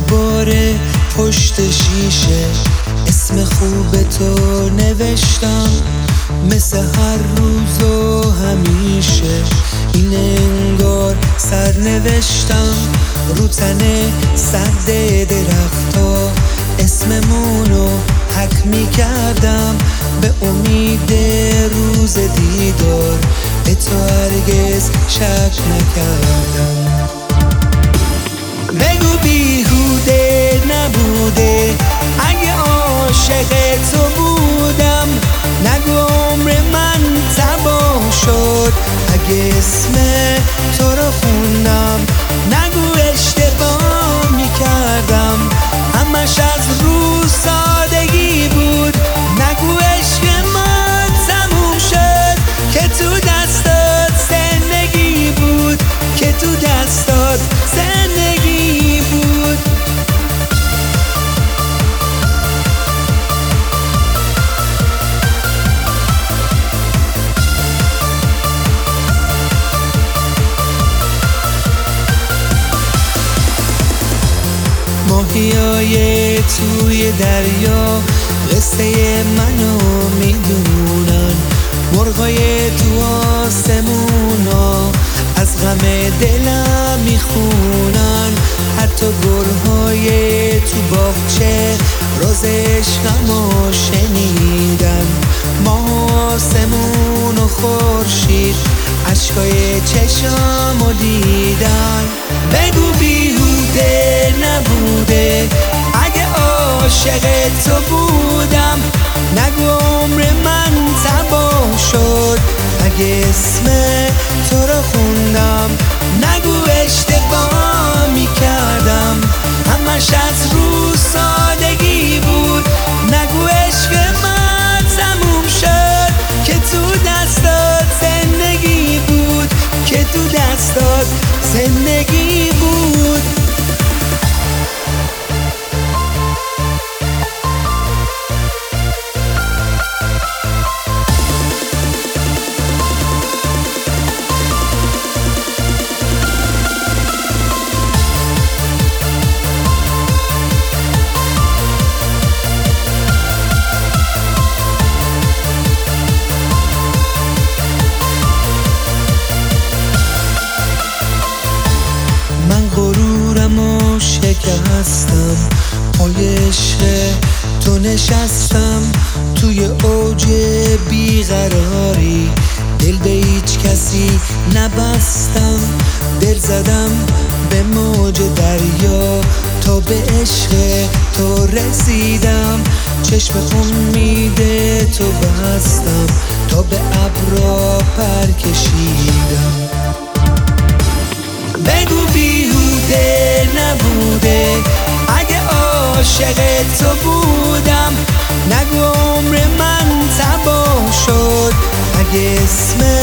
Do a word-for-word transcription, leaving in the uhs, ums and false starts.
دوباره پشت شیشه اسم خوب تو نوشتم، مثل هر روز و همیشه این انگار سر نوشتم. رو تن سد درختا اسممونو حک می کردم، به امید روز دیدار به تو هرگز شک نکردم. بگو بیهوده نبوده اگه عاشق تو بودم، نگو عمر من تباه شد اگه اسم تو رو خوندم، نگو اشتباه میکردم همش از رو سادگی بود، نگو عشق ما تموم شد که تو دستات زندگی بود، که تو دستات زندگی بود. ماهیای توی دریا قصه منو میدونن، مرغای تو آسمونا از غم دلم میخونن، حتی گلهای تو باغچه راز عشقمو شنیدن. ماه آسمون و خورشید عشقای چشامو دیدن. بگو بیهوده نبوده اگه عاشق تو بودم، نگو عمر من تباه شد اگه اسم تو رو خوندم، نگو اشتباه میکردم همش از رو سادگی بود، نگو عشق من تموم شد که تو دستات زندگی بود، که تو دستات زندگی بود. غرورمو شکستم پای عشق تو نشستم، توی اوج بیقراری دل به هیچ کسی نبستم، دل زدم به موج دریا تا به عشق تو رسیدم، چشم امید تو بستم تا به ابرا پر کشیدم. بگو بیهوده نبوده اگه عاشق تو بودم، نگو عمر من تباه شد اگه اسم